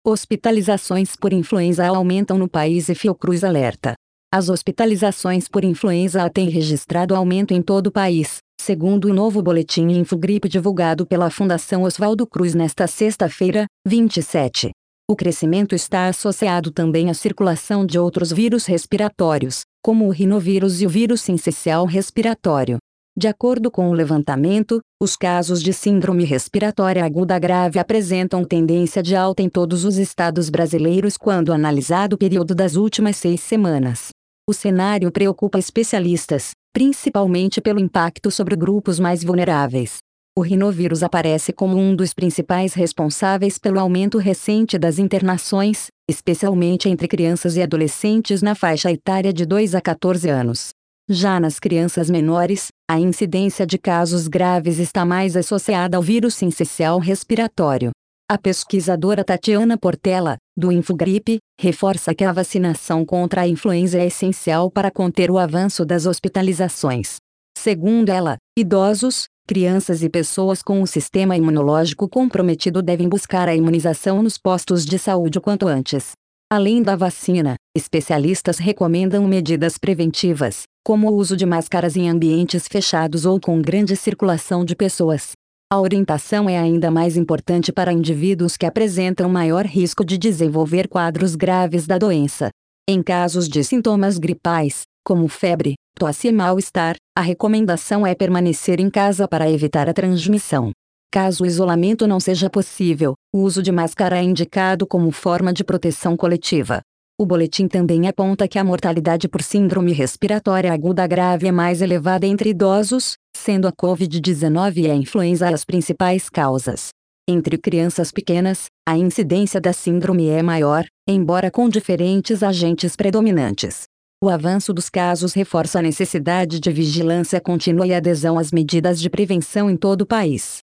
Hospitalizações por influenza A aumentam no país e Fiocruz alerta. As hospitalizações por influenza A têm registrado aumento em todo o país, segundo o novo boletim Infogripe divulgado pela Fundação Oswaldo Cruz nesta sexta-feira, 27. O crescimento está associado também à circulação de outros vírus respiratórios, como o rinovírus e o vírus sincicial respiratório. De acordo com o levantamento, os casos de síndrome respiratória aguda grave apresentam tendência de alta em todos os estados brasileiros quando analisado o período das últimas 6 semanas. O cenário preocupa especialistas, principalmente pelo impacto sobre grupos mais vulneráveis. O rinovírus aparece como um dos principais responsáveis pelo aumento recente das internações, especialmente entre crianças e adolescentes na faixa etária de 2 a 14 anos. Já nas crianças menores, a incidência de casos graves está mais associada ao vírus sincicial respiratório. A pesquisadora Tatiana Portela, do Infogripe, reforça que a vacinação contra a influenza é essencial para conter o avanço das hospitalizações. Segundo ela, idosos, crianças e pessoas com o sistema imunológico comprometido devem buscar a imunização nos postos de saúde o quanto antes. Além da vacina, especialistas recomendam medidas preventivas, como o uso de máscaras em ambientes fechados ou com grande circulação de pessoas. A orientação é ainda mais importante para indivíduos que apresentam maior risco de desenvolver quadros graves da doença. Em casos de sintomas gripais, como febre, tosse e mal-estar, a recomendação é permanecer em casa para evitar a transmissão. Caso o isolamento não seja possível, o uso de máscara é indicado como forma de proteção coletiva. O boletim também aponta que a mortalidade por síndrome respiratória aguda grave é mais elevada entre idosos, sendo a Covid-19 e a influenza as principais causas. Entre crianças pequenas, a incidência da síndrome é maior, embora com diferentes agentes predominantes. O avanço dos casos reforça a necessidade de vigilância contínua e adesão às medidas de prevenção em todo o país.